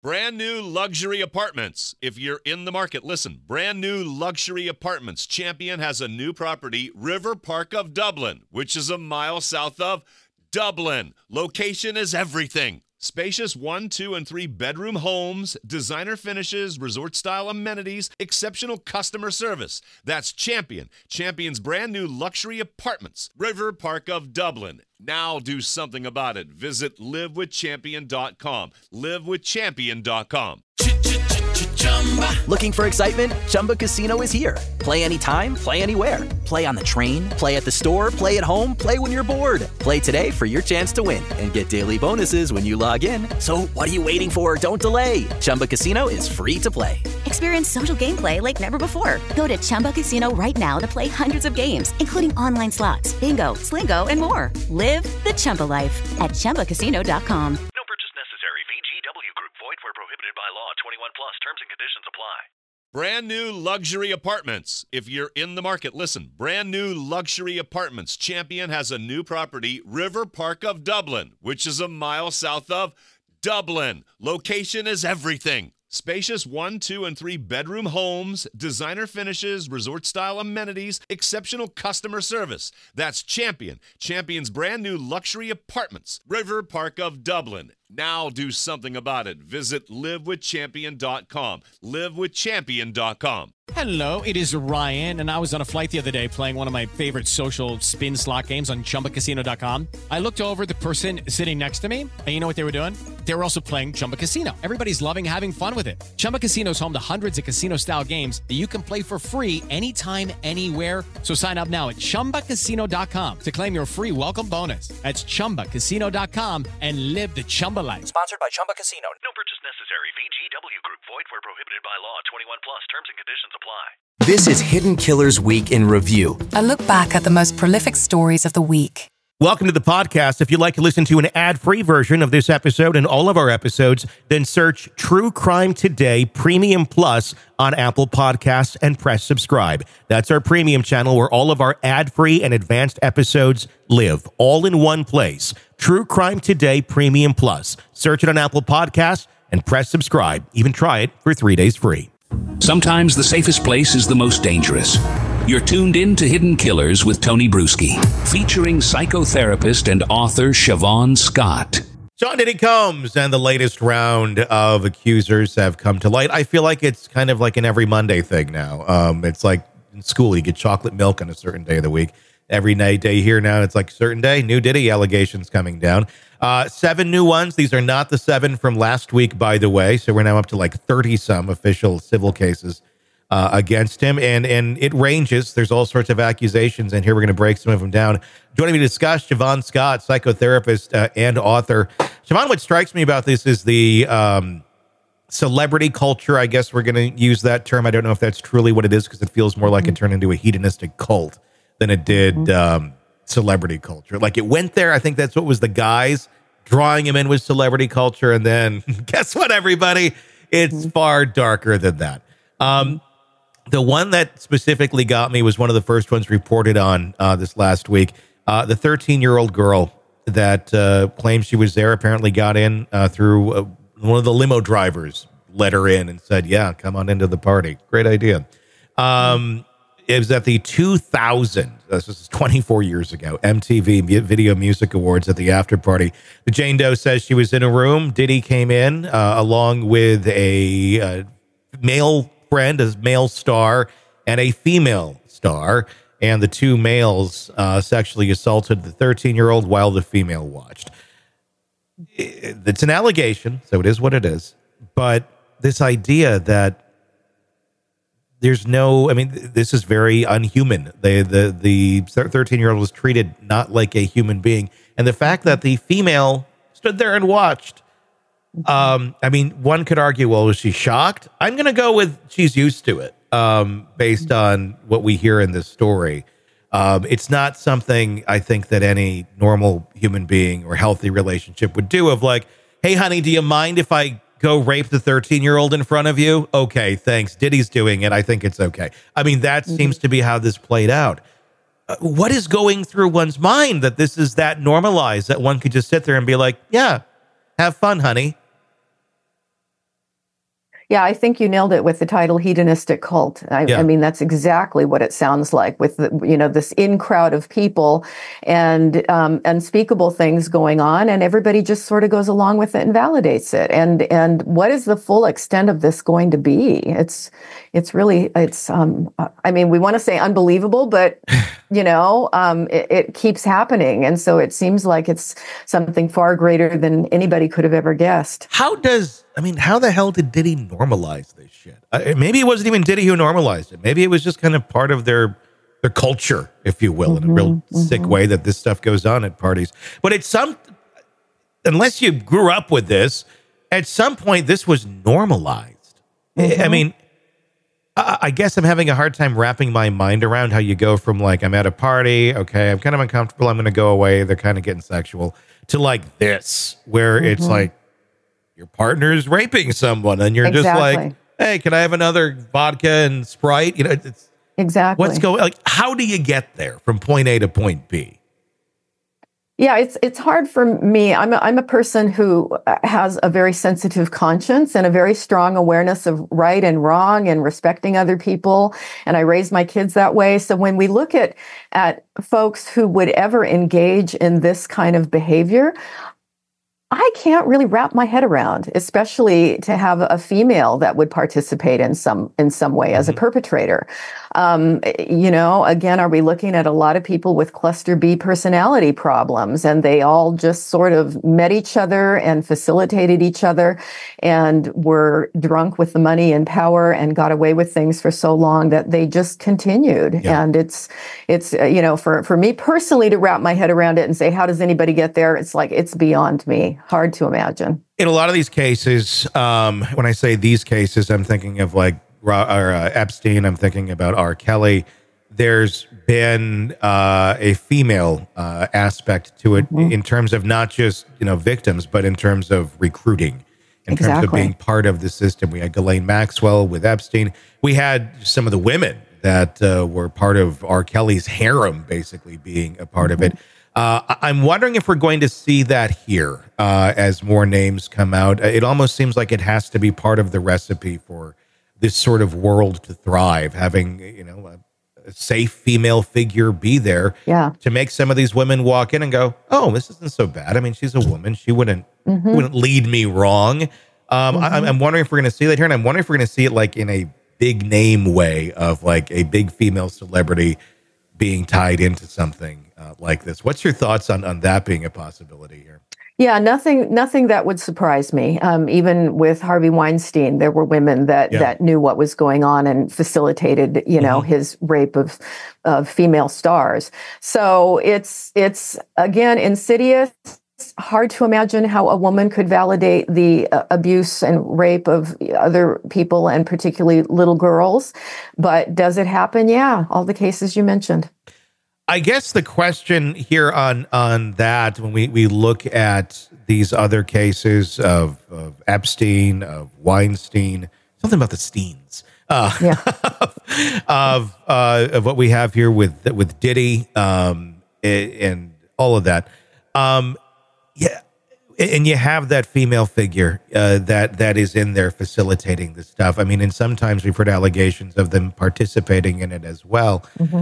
Brand new luxury apartments. If you're in the market, listen. Brand new luxury apartments. Champion has a new property, River Park of Dublin, which is a mile south of Dublin. Location is everything. Spacious 1, 2, and 3 bedroom homes, designer finishes, resort-style amenities, exceptional customer service. That's Champion. Champion's brand new luxury apartments. River Park of Dublin. Now do something about it. Visit livewithchampion.com. Livewithchampion.com. Looking for excitement? Chumba Casino is here. Play anytime, play anywhere. Play on the train, play at the store, play at home, play when you're bored. Play today for your chance to win and get daily bonuses when you log in. So what are you waiting for? Don't delay. Chumba Casino is free to play. Experience social gameplay like never before. Go to Chumba Casino right now to play hundreds of games, including online slots, bingo, Slingo, and more. Live the Chumba life at ChumbaCasino.com. No purchase necessary. VGW Group. Void where prohibited by law. 21 plus. Terms and conditions apply. Brand new luxury apartments. If you're in the market, listen. Brand new luxury apartments. Champion has a new property, River Park of Dublin, which is a mile south of Dublin. Location is everything. Spacious 1, 2, and 3 bedroom homes, designer finishes, resort-style amenities, exceptional customer service. That's Champion. Champion's brand new luxury apartments. River Park of Dublin. Now do something about it. Visit livewithchampion.com. Livewithchampion.com. Hello, it is Ryan, and I was on a flight the other day playing one of my favorite social spin slot games on ChumbaCasino.com. I looked over at the person sitting next to me, and you know what they were doing? They were also playing Chumba Casino. Everybody's loving having fun with it. Chumba Casino is home to hundreds of casino-style games that you can play for free anytime, anywhere. So sign up now at ChumbaCasino.com to claim your free welcome bonus. That's ChumbaCasino.com and live the Chumba life. Sponsored by Chumba Casino. No purchase necessary. VGW Group. Void where prohibited by law. 21 plus. Terms and conditions apply. This is Hidden Killers Week in Review. A look back at the most prolific stories of the week. Welcome to the podcast. If you'd like to listen to an ad-free version of this episode and all of our episodes, then search True Crime Today Premium Plus on Apple Podcasts and press subscribe. That's our premium channel where all of our ad-free and advanced episodes live, all in one place. True Crime Today Premium Plus. Search it on Apple Podcasts and press subscribe. Even try it for 3 days free. Sometimes the safest place is the most dangerous. You're tuned in to Hidden Killers with Tony Bruschi, featuring psychotherapist and author Siobhan Scott. Sean Diddy Combs and the latest round of accusers have come to light. I feel like it's kind of like an every Monday thing now. It's like in school, you get chocolate milk on a certain day of the week. Every day here now, it's like a certain day, new Diddy allegations coming down. 7 new ones. These are not the 7 from last week, by the way. So we're now up to like 30-some official civil cases against him. And it ranges. There's all sorts of accusations. And here we're going to break some of them down. Joining me to discuss, Siobhan Scott, psychotherapist and author. Siobhan, what strikes me about this is the celebrity culture. I guess we're going to use that term. I don't know if that's truly what it is because it feels more like it turned into a hedonistic cult than it did celebrity culture. Like it went there. I think that's what was the guys drawing him in with celebrity culture. And then guess what, everybody? It's far darker than that. The one that specifically got me was one of the first ones reported on this last week. The 13-year-old girl that claims she was there apparently got in through one of the limo drivers, let her in and said, yeah, come on into the party. Great idea. It was at the 2000, this is 24 years ago, MTV Video Music Awards at the after party. The Jane Doe says she was in a room. Diddy came in along with a male friend, a male star, and a female star. And the two males sexually assaulted the 13-year-old while the female watched. It's an allegation, so it is what it is. But this idea that there's no, I mean, this is very unhuman. The 13-year-old was treated not like a human being. And the fact that the female stood there and watched, I mean, one could argue, well, was she shocked? I'm going to go with she's used to it based on what we hear in this story. It's not something I think that any normal human being or healthy relationship would do of like, hey, honey, do you mind if I go rape the 13-year-old in front of you? Okay, thanks. Diddy's doing it. I think it's okay. I mean, that seems to be how this played out. What is going through one's mind that this is that normalized that one could just sit there and be like, yeah, have fun, honey? Yeah, I think you nailed it with the title "Hedonistic Cult." I mean, that's exactly what it sounds like, with this in crowd of people and unspeakable things going on, and everybody just sort of goes along with it and validates it. And what is the full extent of this going to be? It's really I mean, we want to say unbelievable, but it keeps happening, and so it seems like it's something far greater than anybody could have ever guessed. How the hell did Diddy normalize this shit? Maybe it wasn't even Diddy who normalized it. Maybe it was just kind of part of their culture, if you will, in a real sick way, that this stuff goes on at parties. But unless you grew up with this, at some point this was normalized. I mean, I guess I'm having a hard time wrapping my mind around how you go from like, I'm at a party, okay, I'm kind of uncomfortable, I'm going to go away, they're kind of getting sexual, to like this, where it's like your partner is raping someone and you're just like, hey, can I have another vodka and Sprite? It's exactly what's going, like, how do you get there from point A to point B? Yeah, it's hard for me. I'm a person who has a very sensitive conscience and a very strong awareness of right and wrong and respecting other people. And I raise my kids that way. So when we look at folks who would ever engage in this kind of behavior, I can't really wrap my head around, especially to have a female that would participate in some way as a perpetrator. Again, are we looking at a lot of people with cluster B personality problems, and they all just sort of met each other and facilitated each other and were drunk with the money and power and got away with things for so long that they just continued. Yeah. And it's for me personally to wrap my head around it and say, how does anybody get there? It's like, it's beyond me. Hard to imagine. In a lot of these cases, when I say these cases, I'm thinking of like Epstein, I'm thinking about R. Kelly. There's been a female aspect to it in terms of not just victims, but in terms of recruiting, in terms of being part of the system. We had Ghislaine Maxwell with Epstein. We had some of the women that were part of R. Kelly's harem, basically being a part of it. I'm wondering if we're going to see that here as more names come out. It almost seems like it has to be part of the recipe for this sort of world to thrive, having a safe female figure be there to make some of these women walk in and go, oh, this isn't so bad. I mean, she's a woman. She wouldn't lead me wrong. I'm wondering if we're going to see that here, and I'm wondering if we're going to see it like in a big name way of like a big female celebrity being tied into something like this. What's your thoughts on that being a possibility here? Yeah, nothing that would surprise me. Even with Harvey Weinstein, there were women that knew what was going on and facilitated, his rape of female stars. So it's again insidious. It's hard to imagine how a woman could validate the abuse and rape of other people, and particularly little girls. But does it happen? Yeah, all the cases you mentioned. I guess the question here on that, when we look at these other cases of Epstein, of Weinstein, something about the Steens, of what we have here with Diddy, and all of that. And you have that female figure that is in there facilitating this stuff. I mean, and sometimes we've heard allegations of them participating in it as well.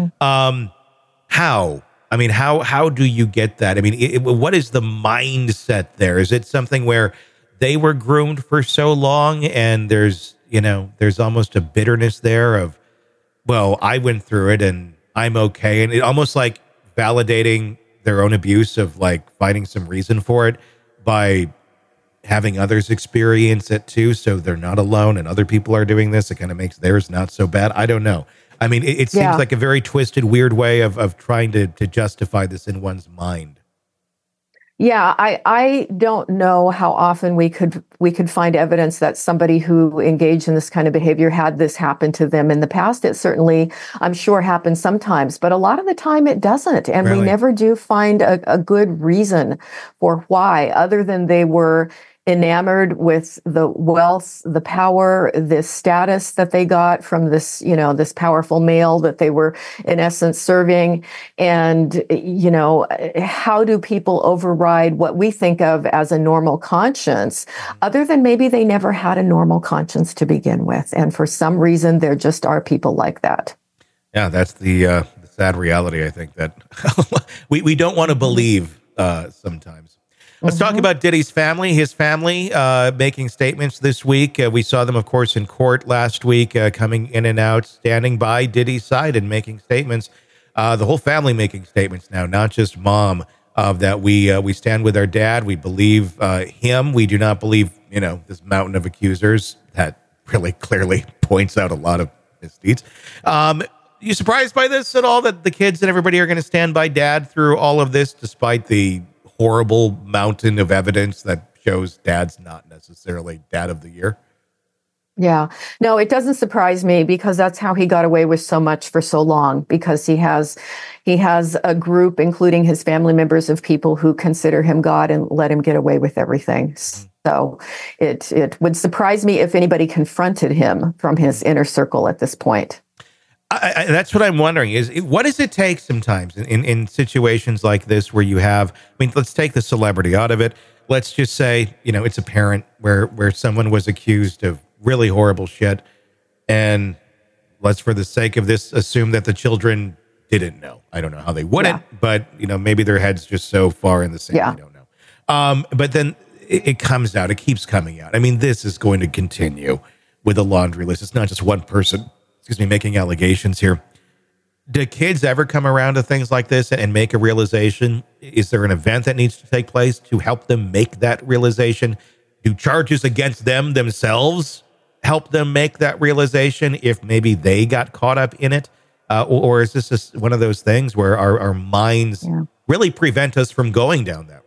How? I mean, how do you get that? I mean, what is the mindset there? Is it something where they were groomed for so long and there's almost a bitterness there of, well, I went through it and I'm okay. And it almost like validating their own abuse of like finding some reason for it by having others experience it too. So they're not alone and other people are doing this. It kind of makes theirs not so bad. I don't know. I mean, it seems like a very twisted, weird way of trying to justify this in one's mind. Yeah, I don't know how often we could find evidence that somebody who engaged in this kind of behavior had this happen to them in the past. It certainly, I'm sure, happens sometimes, but a lot of the time it doesn't. And we never do find a good reason for why, other than they were enamored with the wealth, the power, this status that they got from this, this powerful male that they were in essence serving. And, how do people override what we think of as a normal conscience, other than maybe they never had a normal conscience to begin with? And for some reason, there just are people like that. Yeah, that's the sad reality, I think, that we don't want to believe sometimes. Let's talk about Diddy's family. His family making statements this week. We saw them, of course, in court last week, coming in and out, standing by Diddy's side and making statements. The whole family making statements now, not just mom, that we stand with our dad. We believe him. We do not believe, this mountain of accusers that really clearly points out a lot of misdeeds. You surprised by this at all, that the kids and everybody are going to stand by dad through all of this, despite the horrible mountain of evidence that shows dad's not necessarily dad of the year? Yeah, no, it doesn't surprise me, because that's how he got away with so much for so long, because he has a group, including his family members, of people who consider him God and let him get away with everything. So it would surprise me if anybody confronted him from his inner circle at this point. That's what I'm wondering, is what does it take sometimes in situations like this where you have, let's take the celebrity out of it. Let's just say, it's a parent where someone was accused of really horrible shit. And let's, for the sake of this, assume that the children didn't know. I don't know how they wouldn't, but maybe their head's just so far in the sand. I don't know. But then it comes out, it keeps coming out. This is going to continue with a laundry list. It's not just one person, making allegations here. Do kids ever come around to things like this and make a realization? Is there an event that needs to take place to help them make that realization? Do charges against them themselves help them make that realization if maybe they got caught up in it? Or is this just one of those things where our minds really prevent us from going down that road?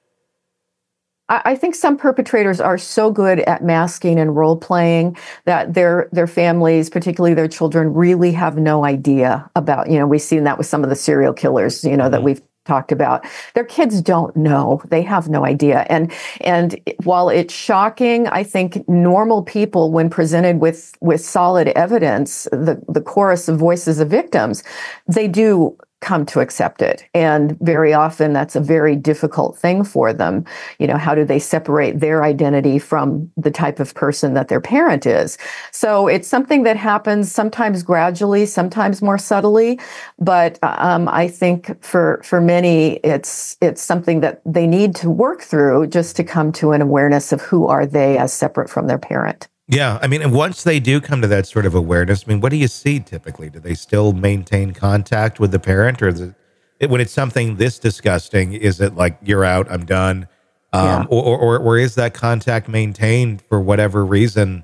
I think some perpetrators are so good at masking and role playing that their families, particularly their children, really have no idea about, we've seen that with some of the serial killers, that we've talked about. Their kids don't know. They have no idea. And while it's shocking, I think normal people, when presented with solid evidence, the chorus of voices of victims, they do come to accept it. And very often that's a very difficult thing for them. How do they separate their identity from the type of person that their parent is? So it's something that happens sometimes gradually, sometimes more subtly. But I think for many, it's something that they need to work through just to come to an awareness of who are they as separate from their parent. Yeah, and once they do come to that sort of awareness, what do you see typically? Do they still maintain contact with the parent, or is it, when it's something this disgusting, is it like, you're out, I'm done? Or is that contact maintained for whatever reason,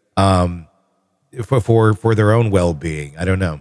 for their own well-being? I don't know.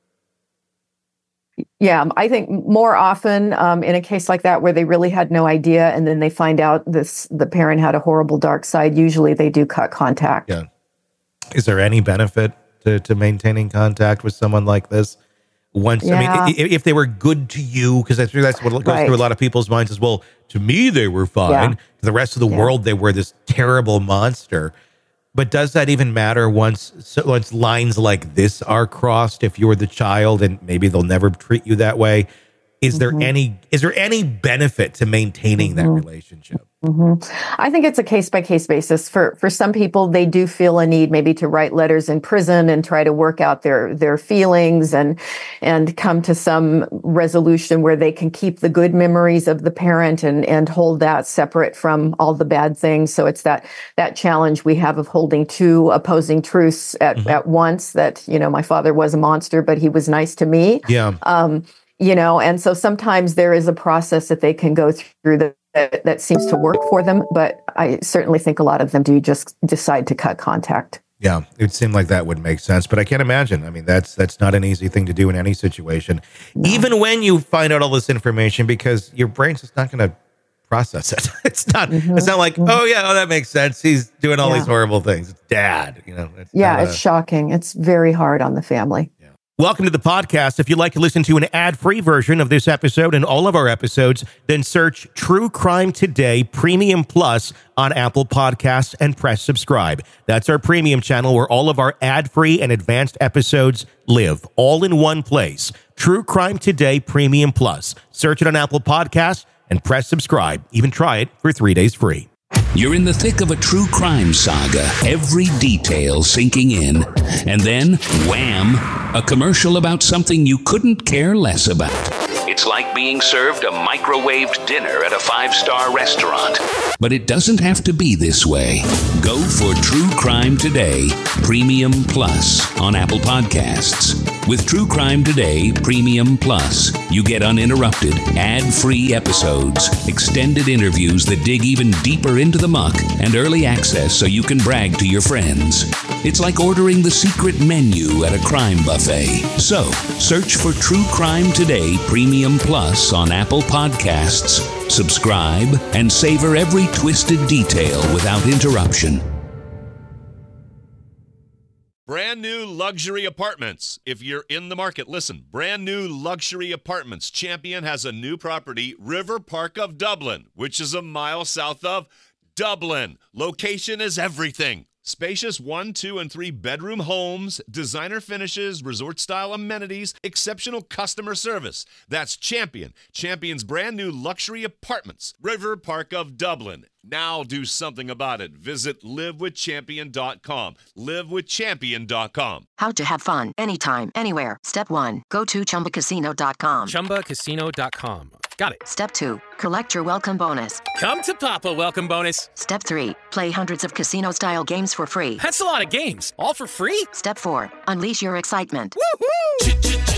Yeah, I think more often in a case like that where they really had no idea and then they find out the parent had a horrible dark side, usually they do cut contact. Yeah. Is there any benefit to maintaining contact with someone like this? If they were good to you, because that's what goes through a lot of people's minds as well. To me, they were fine. Yeah. To the rest of the world, they were this terrible monster. But does that even matter once lines like this are crossed? If you're the child and maybe they'll never treat you that way, is there any benefit to maintaining that relationship? I think it's a case-by-case basis. For some people, they do feel a need maybe to write letters in prison and try to work out their feelings and come to some resolution where they can keep the good memories of the parent and hold that separate from all the bad things. So it's that challenge we have of holding two opposing truths at once, that, my father was a monster, but he was nice to me. Yeah. And so sometimes there is a process that they can go through that seems to work for them, but I certainly think a lot of them do just decide to cut contact. Yeah, it would seem like that would make sense, but I can't imagine. That's not an easy thing to do in any situation, even when you find out all this information, because your brain's just not going to process it. It's not like, that makes sense. He's doing all these horrible things. It's dad, It's shocking. It's very hard on the family. Welcome to the podcast. If you'd like to listen to an ad-free version of this episode and all of our episodes, then search True Crime Today Premium Plus on Apple Podcasts and press subscribe. That's our premium channel where all of our ad-free and advanced episodes live, all in one place. True Crime Today Premium Plus. Search it on Apple Podcasts and press subscribe. Even try it for 3 days free. You're in the thick of a true crime saga, every detail sinking in. And then, wham, a commercial about something you couldn't care less about. It's like being served a microwaved dinner at a 5-star restaurant. But it doesn't have to be this way. Go for True Crime Today Premium Plus on Apple Podcasts. With True Crime Today Premium Plus, you get uninterrupted, ad-free episodes, extended interviews that dig even deeper into the muck, and early access so you can brag to your friends. It's like ordering the secret menu at a crime buffet. So, search for True Crime Today Premium Plus on Apple Podcasts, subscribe, and savor every twisted detail without interruption. Brand new luxury apartments. If you're in the market, listen. Brand new luxury apartments. Champion has a new property, River Park of Dublin, which is a mile south of Dublin. Location is everything. Spacious 1, 2, and 3 bedroom homes, designer finishes, resort-style amenities, exceptional customer service. That's Champion. Champion's brand new luxury apartments, River Park of Dublin. Now do something about it. Visit livewithchampion.com. Livewithchampion.com. How to have fun anytime, anywhere. Step 1. Go to ChumbaCasino.com. ChumbaCasino.com. Got it. Step 2. Collect your welcome bonus. Come to Papa welcome bonus. Step 3. Play hundreds of casino-style games for free. That's a lot of games. All for free? Step 4. Unleash your excitement. Woohoo!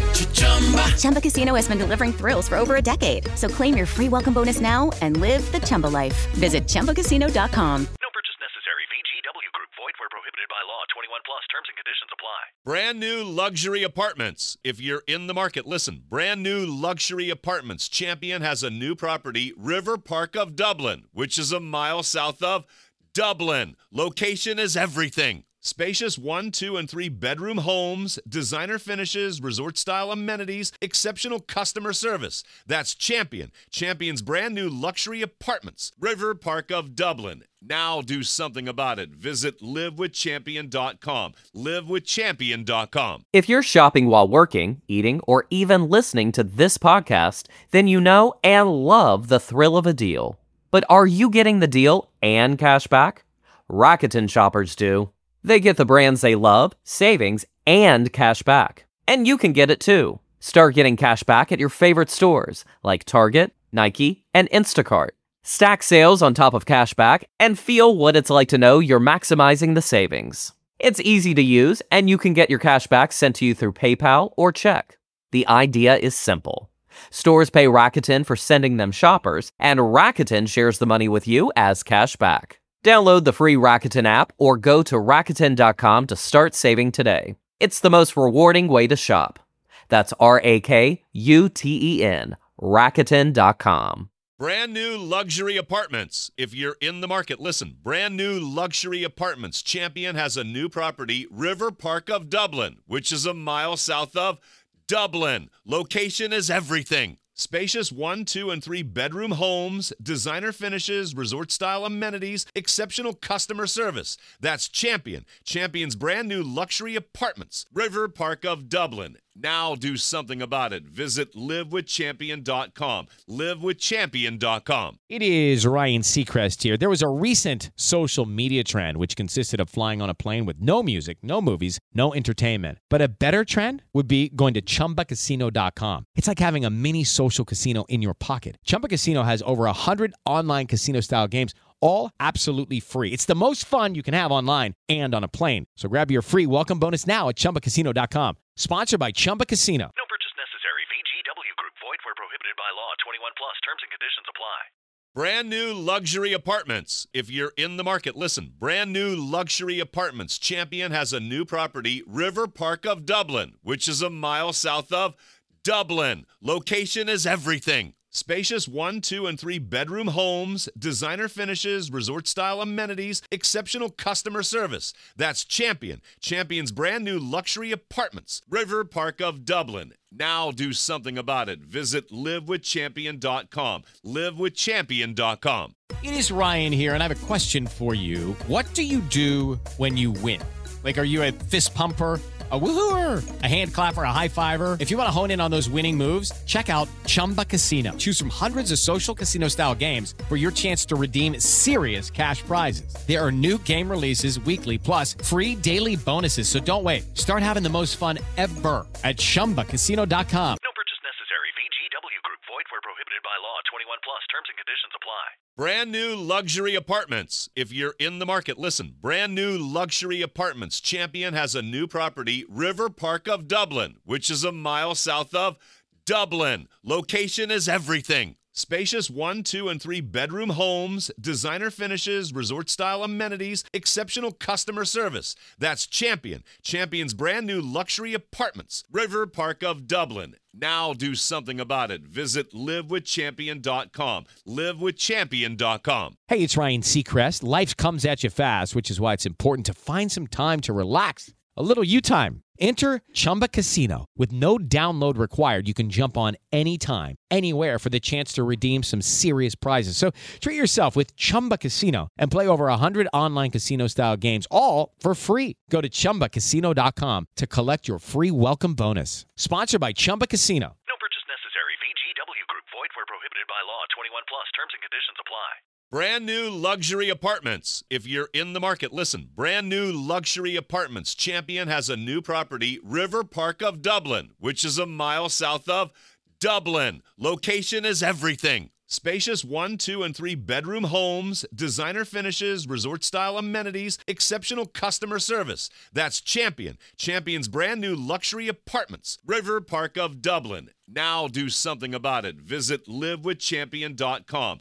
Chumba Casino has been delivering thrills for over a decade. So claim your free welcome bonus now and live the Chumba life. Visit ChumbaCasino.com. No purchase necessary. VGW Group. Void where prohibited by law. 21 plus. Terms and conditions apply. Brand new luxury apartments. If you're in the market, listen. Brand new luxury apartments. Champion has a new property, River Park of Dublin, which is a mile south of Dublin. Location is everything. Spacious 1, 2, and 3 bedroom homes, designer finishes, resort-style amenities, exceptional customer service. That's Champion. Champion's brand new luxury apartments, River Park of Dublin. Now do something about it. Visit livewithchampion.com. Livewithchampion.com. If you're shopping while working, eating, or even listening to this podcast, then you know and love the thrill of a deal. But are you getting the deal and cash back? Rakuten shoppers do. They get the brands they love, savings, and cash back. And you can get it too. Start getting cash back at your favorite stores like Target, Nike, and Instacart. Stack sales on top of cash back and feel what it's like to know you're maximizing the savings. It's easy to use, and you can get your cash back sent to you through PayPal or check. The idea is simple. Stores pay Rakuten for sending them shoppers, and Rakuten shares the money with you as cash back. Download the free Rakuten app or go to Rakuten.com to start saving today. It's the most rewarding way to shop. That's Rakuten, Rakuten.com. Brand new luxury apartments. If you're in the market, listen. Brand new luxury apartments. Champion has a new property, River Park of Dublin, which is a mile south of Dublin. Location is everything. Spacious 1, 2, and 3 bedroom homes, designer finishes, resort-style amenities, exceptional customer service. That's Champion. Champion's brand new luxury apartments, River Park of Dublin. Now do something about it. Visit livewithchampion.com. Livewithchampion.com. It is Ryan Seacrest here. There was a recent social media trend which consisted of flying on a plane with no music, no movies, no entertainment. But a better trend would be going to ChumbaCasino.com. It's like having a mini social casino in your pocket. Chumba Casino has over 100 online casino-style games, all absolutely free. It's the most fun you can have online and on a plane. So grab your free welcome bonus now at ChumbaCasino.com. Sponsored by Chumba Casino. No purchase necessary. VGW Group. Void where prohibited by law. 21 plus. Terms and conditions apply. Brand new luxury apartments. If you're in the market, listen. Brand new luxury apartments. Champion has a new property, River Park of Dublin, which is a mile south of Dublin. Location is everything. Spacious 1, 2, and 3 bedroom homes, designer finishes, resort-style amenities, exceptional customer service. That's Champion. Champion's brand new luxury apartments. River Park of Dublin. Now do something about it. Visit livewithchampion.com. Livewithchampion.com. It is Ryan here, and I have a question for you. What do you do when you win? Like, are you a fist pumper, a woohooer, a hand clapper, a high fiver? If you want to hone in on those winning moves, check out Chumba Casino. Choose from hundreds of social casino-style games for your chance to redeem serious cash prizes. There are new game releases weekly, plus free daily bonuses. So don't wait. Start having the most fun ever at ChumbaCasino.com. No purchase necessary. VGW Group. Void where prohibited by law. 21 plus. Terms and conditions apply. Brand new luxury apartments. If you're in the market, listen. Brand new luxury apartments. Champion has a new property, River Park of Dublin, which is a mile south of Dublin. Location is everything. Spacious 1, 2, and 3 bedroom homes, designer finishes, resort-style amenities, exceptional customer service. That's Champion. Champion's brand new luxury apartments. River Park of Dublin. Now do something about it. Visit livewithchampion.com. Livewithchampion.com. Hey, it's Ryan Seacrest. Life comes at you fast, which is why it's important to find some time to relax. A little you time. Enter Chumba Casino. With no download required, you can jump on anytime, anywhere for the chance to redeem some serious prizes. So treat yourself with Chumba Casino and play over 100 online casino-style games, all for free. Go to ChumbaCasino.com to collect your free welcome bonus. Sponsored by Chumba Casino. No purchase necessary. VGW Group. Void where prohibited by law. 21 plus. Terms and conditions apply. Brand new luxury apartments. If you're in the market, listen. Brand new luxury apartments. Champion has a new property, River Park of Dublin, which is a mile south of Dublin. Location is everything. Spacious 1, 2, and 3 bedroom homes, designer finishes, resort-style amenities, exceptional customer service. That's Champion. Champion's brand new luxury apartments. River Park of Dublin. Now do something about it. Visit livewithchampion.com.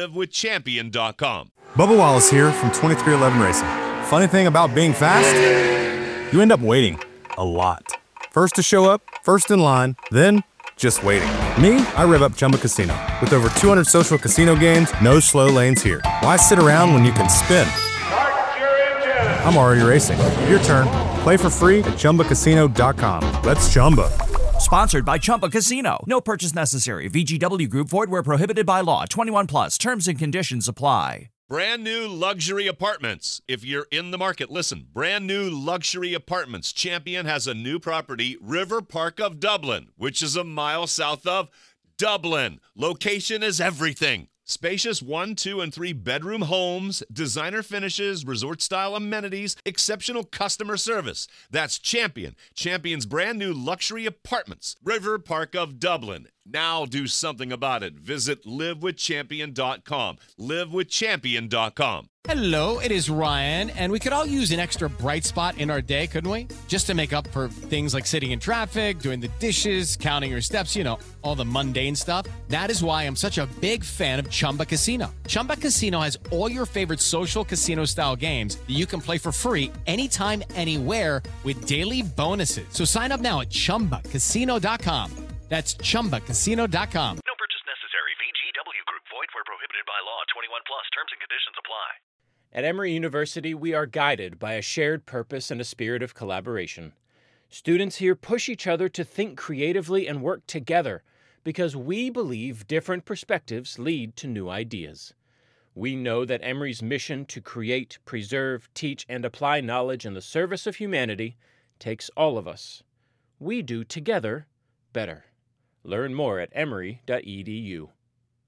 Livewithchampion.com. Bubba Wallace here from 2311 Racing. Funny thing about being fast, you end up waiting a lot. First to show up, first in line, then just waiting. Me, I rev up Chumba Casino. With over 200 social casino games, no slow lanes here. Why sit around when you can spin? I'm already racing. Your turn. Play for free at ChumbaCasino.com. Let's Chumba. Sponsored by Chumba Casino. No purchase necessary. VGW Group. Void where prohibited by law. 21 plus. Terms and conditions apply. Brand new luxury apartments. If you're in the market, listen. Brand new luxury apartments. Champion has a new property, River Park of Dublin, which is a mile south of Dublin. Location is everything. Spacious 1, 2, and 3 bedroom homes, designer finishes, resort-style amenities, exceptional customer service. That's Champion. Champion's brand new luxury apartments. River Park of Dublin. Now do something about it. Visit livewithchampion.com. Livewithchampion.com. Hello, it is Ryan, and we could all use an extra bright spot in our day, couldn't we? Just to make up for things like sitting in traffic, doing the dishes, counting your steps, you know, all the mundane stuff. That is why I'm such a big fan of Chumba Casino. Chumba Casino has all your favorite social casino-style games that you can play for free anytime, anywhere with daily bonuses. So sign up now at ChumbaCasino.com. That's ChumbaCasino.com. No purchase necessary. VGW Group. Void where prohibited by law. 21 plus. Terms and conditions apply. At Emory University, we are guided by a shared purpose and a spirit of collaboration. Students here push each other to think creatively and work together because we believe different perspectives lead to new ideas. We know that Emory's mission to create, preserve, teach, and apply knowledge in the service of humanity takes all of us. We do together better. Learn more at emory.edu.